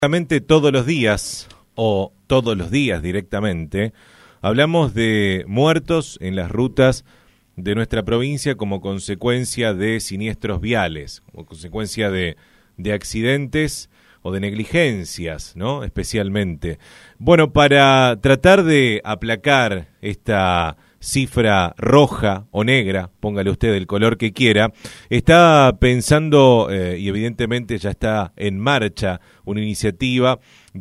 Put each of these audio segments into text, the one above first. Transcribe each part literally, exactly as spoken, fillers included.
Directamente todos los días, o todos los días directamente, hablamos de muertos en las rutas de nuestra provincia como consecuencia de siniestros viales, como consecuencia de, de accidentes o de negligencias, ¿no? Especialmente. Bueno, para tratar de aplacar esta cifra roja o negra, póngale usted el color que quiera, está pensando eh, y evidentemente ya está en marcha una iniciativa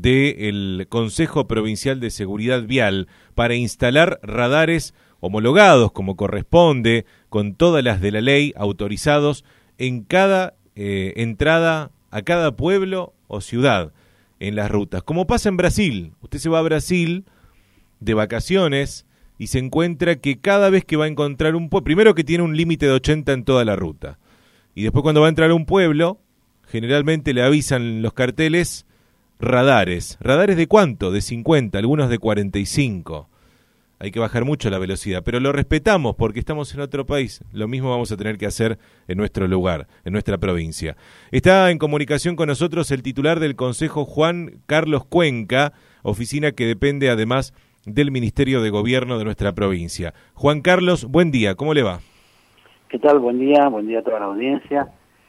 del Consejo Provincial de Seguridad Vial para instalar radares homologados como corresponde, con todas las de la ley, autorizados en cada eh, entrada a cada pueblo o ciudad en las rutas. Como pasa en Brasil, usted se va a Brasil de vacaciones y se encuentra que cada vez que va a encontrar un pueblo, primero que tiene un límite de ochenta en toda la ruta, y después cuando va a entrar a un pueblo, generalmente le avisan los carteles radares. ¿Radares de cuánto? De cincuenta, algunos de cuarenta y cinco. Hay que bajar mucho la velocidad, pero lo respetamos porque estamos en otro país. Lo mismo vamos a tener que hacer en nuestro lugar, en nuestra provincia. Está en comunicación con nosotros el titular del Consejo, Juan Carlos Cuenca, oficina que depende además del Ministerio de Gobierno de nuestra provincia. Juan Carlos, buen día, ¿cómo le va? ¿Qué tal? Buen día, buen día a toda la audiencia.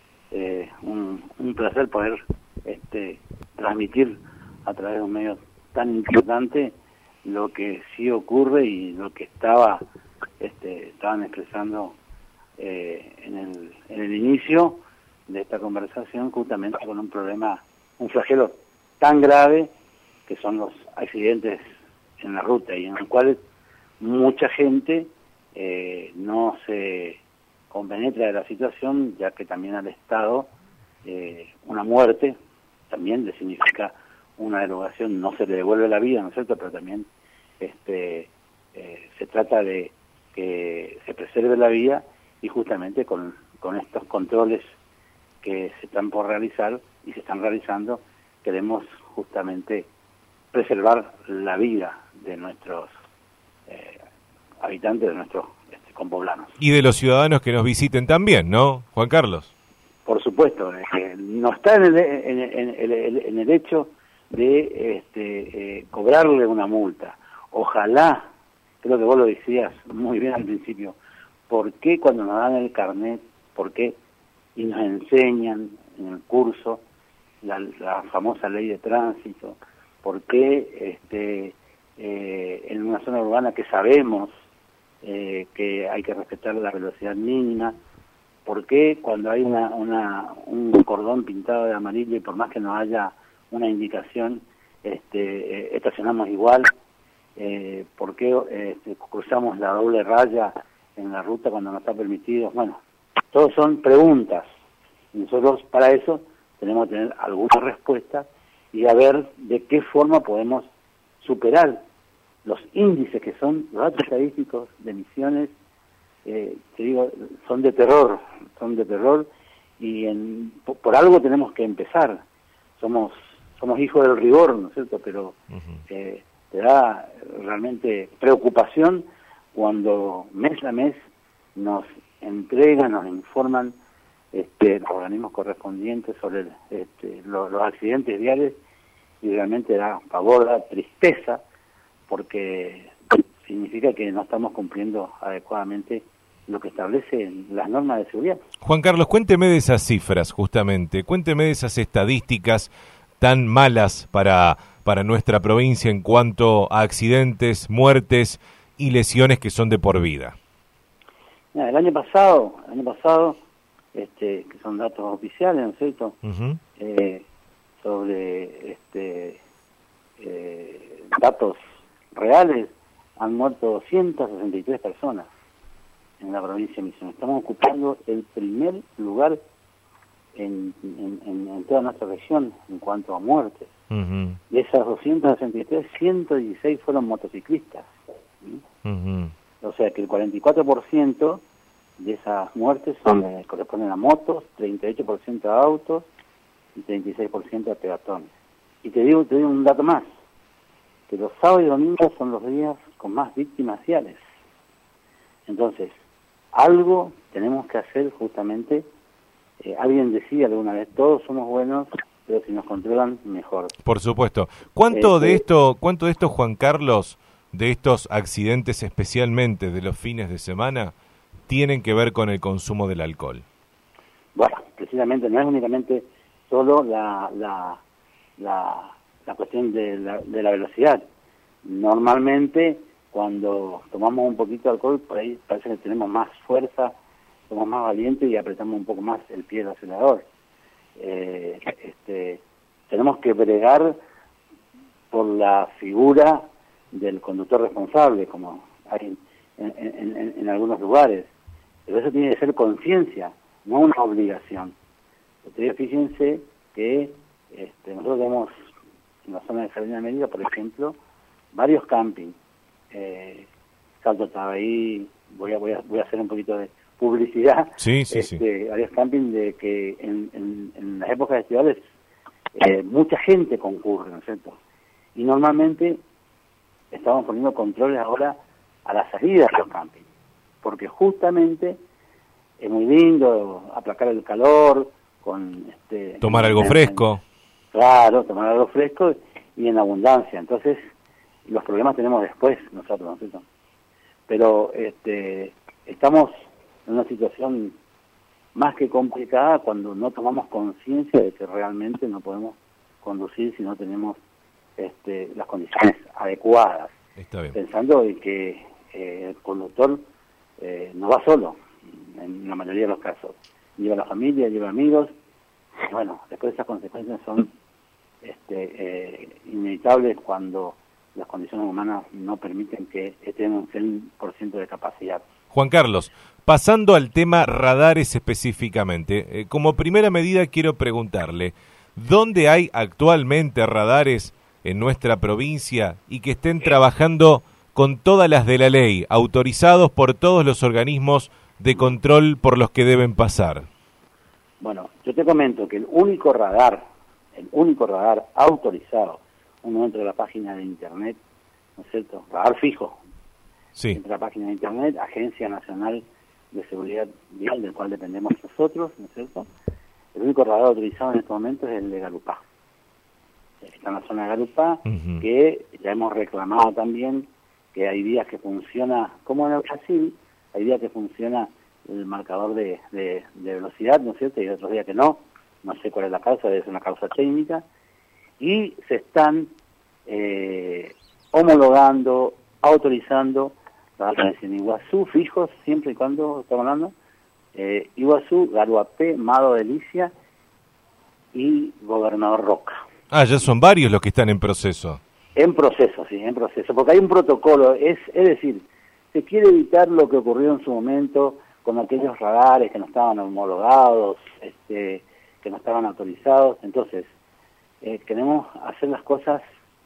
Eh, un, un placer poder este, transmitir a través de un medio tan importante lo que sí ocurre y lo que estaba este, estaban expresando eh, en, el, en el inicio de esta conversación, justamente con un problema, un flagelo tan grave que son los accidentes en la ruta y en los cuales mucha gente eh, no se compenetra de la situación, ya que también al Estado eh, una muerte también le significa una derogación, no se le devuelve la vida, ¿no es cierto?, pero también este eh, se trata de que se preserve la vida y justamente con, con estos controles que se están por realizar y se están realizando, queremos justamente preservar la vida de nuestros eh, habitantes, de nuestros este, compoblanos. Y de los ciudadanos que nos visiten también, ¿no, Juan Carlos? Por supuesto, eh, no está en el, en, en, en, en el hecho de este, eh, cobrarle una multa. Ojalá, creo que vos lo decías muy bien al principio, ¿por qué cuando nos dan el carnet, por qué y nos enseñan en el curso la, la famosa ley de tránsito? ¿Por qué este, eh, en una zona urbana que sabemos eh, que hay que respetar la velocidad mínima? ¿Por qué cuando hay una, una, un cordón pintado de amarillo y por más que no haya una indicación, este, eh, estacionamos igual? Eh, ¿Por qué este, cruzamos la doble raya en la ruta cuando no está permitido? Bueno, todos son preguntas. Y nosotros para eso tenemos que tener alguna respuesta y a ver de qué forma podemos superar los índices que son los datos estadísticos de emisiones, eh, te digo, son de terror, son de terror y en, por, por algo tenemos que empezar. Somos somos hijos del rigor, ¿no es cierto? Pero uh-huh. eh, te da realmente preocupación cuando mes a mes nos entregan, nos informan este, los organismos correspondientes sobre este, lo, los accidentes viales y realmente da pavor, da tristeza porque significa que no estamos cumpliendo adecuadamente lo que establecen las normas de seguridad. Juan Carlos, cuénteme de esas cifras justamente, cuénteme de esas estadísticas tan malas para, para nuestra provincia en cuanto a accidentes, muertes y lesiones que son de por vida. Mira, el año pasado, el año pasado, este, que son datos oficiales, ¿no es cierto? Uh-huh. Eh, sobre este eh, datos reales, han muerto doscientas sesenta y tres personas en la provincia de Misiones. Estamos ocupando el primer lugar en, en, en, en toda nuestra región en cuanto a muertes. Uh-huh. De esas doscientas sesenta y tres, ciento dieciséis fueron motociclistas. ¿Sí? Uh-huh. O sea que el cuarenta y cuatro por ciento de esas muertes son, eh, corresponden a motos, treinta y ocho por ciento a autos y treinta y seis por ciento a peatones. Y te digo, te digo un dato más, que los sábados y domingos son los días con más víctimas viales. Entonces, algo tenemos que hacer justamente. Eh, alguien decía alguna vez, todos somos buenos, pero si nos controlan, mejor. Por supuesto. ¿Cuánto Este, de esto, cuánto de esto, Juan Carlos, de estos accidentes especialmente de los fines de semana, tienen que ver con el consumo del alcohol? Bueno, precisamente no es únicamente solo la la, la, la cuestión de la, de la velocidad. Normalmente, cuando tomamos un poquito de alcohol, por ahí parece que tenemos más fuerza, somos más valientes y apretamos un poco más el pie del acelerador. Eh, este, tenemos que bregar por la figura del conductor responsable, como hay en, en, en, en algunos lugares. Pero eso tiene que ser conciencia, no una obligación. Ustedes fíjense que este, nosotros tenemos en la zona de Jardín de Mérida, por ejemplo, varios campings. Eh, Salto estaba ahí, voy a, voy a voy a hacer un poquito de publicidad. Sí, sí, este, sí. Varios campings de que en, en, en las épocas estivales eh, mucha gente concurre, ¿no es cierto? Y normalmente estamos poniendo controles ahora a la salida de los campings, porque justamente es muy lindo aplacar el calor con este Tomar algo en, fresco. En, claro, tomar algo fresco y en abundancia. Entonces, los problemas tenemos después nosotros, ¿no es cierto? Pero este, estamos en una situación más que complicada cuando no tomamos conciencia de que realmente no podemos conducir si no tenemos este, las condiciones adecuadas. Está bien. Pensando en que eh, el conductor eh, no va solo, en la mayoría de los casos. Lleva a la familia, lleva amigos, y bueno, después esas consecuencias son este, eh, inevitables cuando las condiciones humanas no permiten que estén un cien por ciento de capacidad. Juan Carlos, pasando al tema radares específicamente, eh, como primera medida quiero preguntarle, ¿dónde hay actualmente radares en nuestra provincia y que estén trabajando con todas las de la ley, autorizados por todos los organismos de control por los que deben pasar? Bueno, yo te comento que el único radar, el único radar autorizado, uno entra a la página de internet, ¿no es cierto? Radar fijo. Sí. Entra a la página de internet, Agencia Nacional de Seguridad Vial, del cual dependemos nosotros, ¿no es cierto? El único radar autorizado en este momento es el de Garupá. Está en la zona de Garupá, uh-huh. que ya hemos reclamado también que hay días que funciona, como en el Brasil, hay días que funciona el marcador de, de, de velocidad, ¿no es cierto? Y otros días que no, no sé cuál es la causa, es una causa técnica, y se están eh, homologando, autorizando radares en Iguazú, fijos, siempre y cuando estamos hablando, eh, Iguazú, Garuapé, Mado Delicia y Gobernador Roca. Ah, ya son varios los que están en proceso. En proceso, sí, en proceso, porque hay un protocolo, es, es decir, se quiere evitar lo que ocurrió en su momento con aquellos radares que no estaban homologados, este, que no estaban autorizados. Entonces, eh, queremos hacer las cosas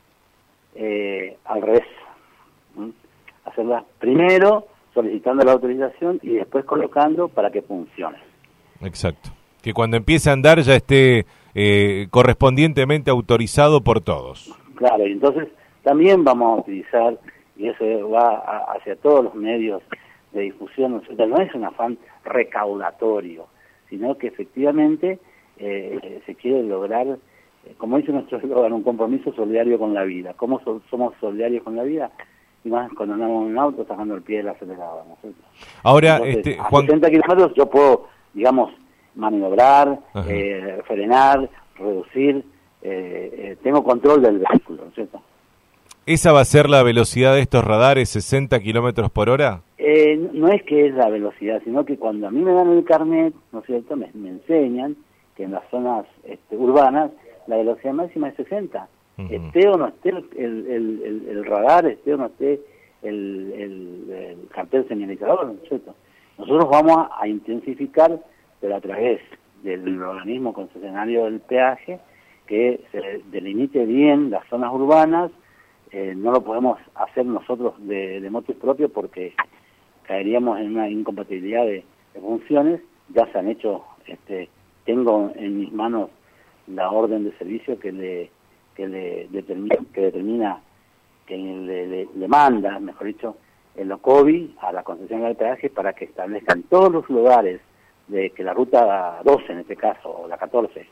eh, al revés, ¿sí? Hacerlas primero solicitando la autorización y después colocando para que funcione. Exacto, que cuando empiece a andar ya esté eh, correspondientemente autorizado por todos. Claro, y entonces también vamos a utilizar, y eso va a, hacia todos los medios de difusión, no es un afán recaudatorio, sino que efectivamente eh, se quiere lograr, eh, como dice nuestro eslogan, un compromiso solidario con la vida. ¿Cómo so, somos solidarios con la vida? Y más cuando andamos en un auto sacando el pie del acelerador, ¿no es cierto? Ahora, entonces, este, a Juan... sesenta kilómetros yo puedo, digamos, maniobrar, eh, frenar, reducir, eh, eh, tengo control del vehículo, ¿no es cierto? ¿Esa va a ser la velocidad de estos radares, sesenta kilómetros por hora? Eh, no es que es la velocidad, sino que cuando a mí me dan el carnet, ¿no es cierto?, me, me enseñan que en las zonas este, urbanas la velocidad máxima es sesenta. Uh-huh. Esté o no esté el, el, el, el radar, esté o no esté el, el, el cartel señalizador, ¿no es cierto? Nosotros vamos a, a intensificar, pero a través del organismo concesionario del peaje, que se delimite bien las zonas urbanas. Eh, no lo podemos hacer nosotros de, de motus propio porque caeríamos en una incompatibilidad de, de funciones. Ya se han hecho, este, tengo en mis manos la orden de servicio que le que le determina, que determina que le, le, le manda, mejor dicho, el OCOBI a la concesión del peaje para que establezcan todos los lugares de que la ruta doce en este caso, o la catorce,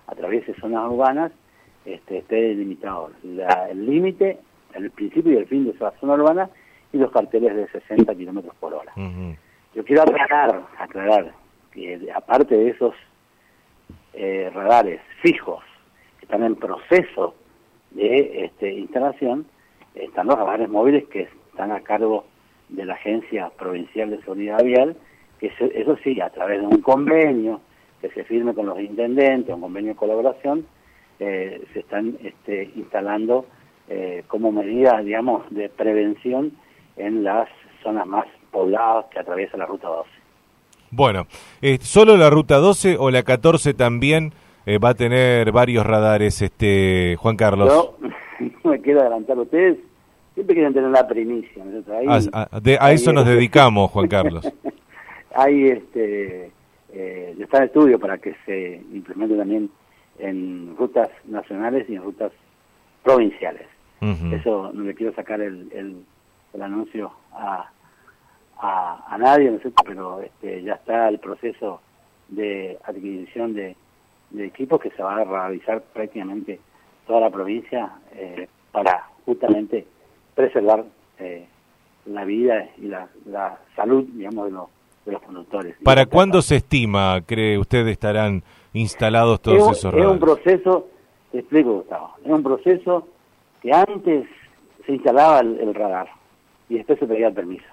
atraviese zonas urbanas, este, esté delimitado la, el límite, el principio y el fin de esa zona urbana y los carteles de sesenta kilómetros por hora. Uh-huh. Yo quiero aclarar, aclarar que aparte de esos eh, radares fijos que están en proceso de este, instalación, están los radares móviles que están a cargo de la Agencia Provincial de Seguridad Vial, que eso, eso sí, a través de un convenio que se firme con los intendentes, un convenio de colaboración, eh, se están este, instalando eh, como medida, digamos, de prevención en las zonas más pobladas que atraviesa la Ruta doce. Bueno, eh, ¿solo la Ruta doce o la catorce también eh, va a tener varios radares, este Juan Carlos? Yo no me quiero adelantar a ustedes, siempre quieren tener la primicia, ¿no? Ahí, a, a, de, a ahí, eso nos dedicamos, Juan Carlos. Hay este, eh, está en estudio para que se implemente también en rutas nacionales y en rutas provinciales. Uh-huh. Eso no le quiero sacar el, el, el anuncio a, a, a nadie, ¿no es cierto? Pero este, ya está el proceso de adquisición de, de equipos que se va a realizar prácticamente toda la provincia eh, para justamente preservar eh, la vida y la, la salud, digamos, de los, de los conductores. ¿Para cuándo se estima, cree usted, estarán instalados todos es un, esos radares? Es un proceso, te explico, Gustavo, es un proceso que antes se instalaba el, el radar y después se pedía el permiso.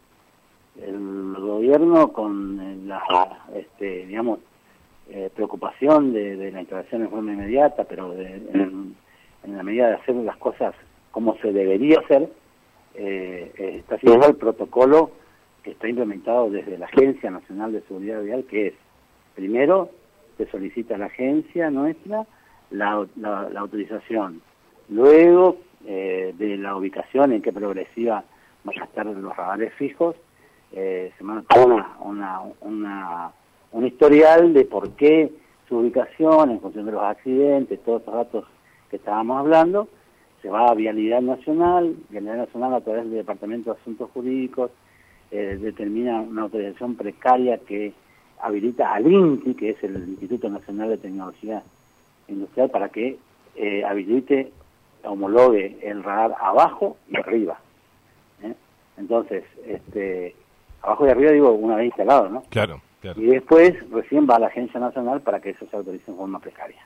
El gobierno, con la este, digamos eh, preocupación de, de la instalación en forma inmediata, pero de, en, en la medida de hacer las cosas como se debería hacer, eh, eh, está siguiendo el protocolo que está implementado desde la Agencia Nacional de Seguridad Vial, que es, primero, se solicita a la agencia nuestra la, la, la autorización, luego eh, de la ubicación en qué progresiva van a estar los radares fijos, eh, se manda una, una, una, un historial de por qué su ubicación, en función de los accidentes, todos esos datos que estábamos hablando, se va a Vialidad Nacional, Vialidad Nacional a través del Departamento de Asuntos Jurídicos, eh, determina una autorización precaria que habilita al INTI, que es el Instituto Nacional de Tecnología Industrial, para que eh, habilite, homologue el radar abajo y arriba. ¿eh? Entonces, este, abajo y arriba digo una vez instalado, ¿no? Claro, claro. Y después recién va a la Agencia Nacional para que eso se autorice en forma precaria.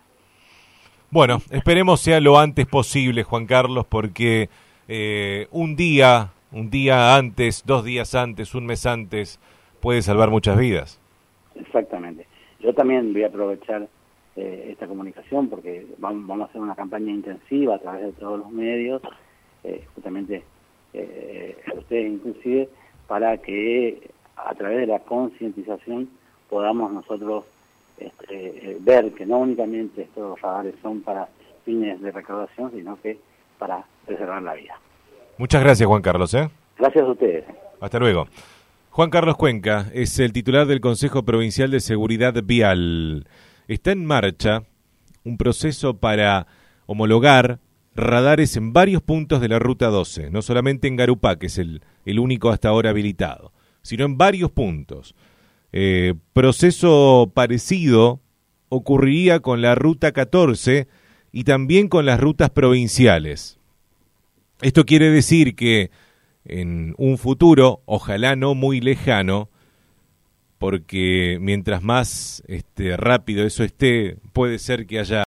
Bueno, esperemos sea lo antes posible, Juan Carlos, porque eh, un día, un día antes, dos días antes, un mes antes, puede salvar muchas vidas. Exactamente. Yo también voy a aprovechar eh, esta comunicación porque vamos, vamos a hacer una campaña intensiva a través de todos los medios, eh, justamente eh, ustedes inclusive, para que a través de la concientización podamos nosotros este, eh, ver que no únicamente estos radares son para fines de recaudación, sino que para preservar la vida. Muchas gracias, Juan Carlos. ¿eh? Gracias a ustedes. Hasta luego. Juan Carlos Cuenca es el titular del Consejo Provincial de Seguridad Vial. Está en marcha un proceso para homologar radares en varios puntos de la Ruta doce, no solamente en Garupá, que es el, el único hasta ahora habilitado, sino en varios puntos. Eh, proceso parecido ocurriría con la Ruta catorce y también con las rutas provinciales. Esto quiere decir que en un futuro, ojalá no muy lejano, porque mientras más este, rápido eso esté, puede ser que haya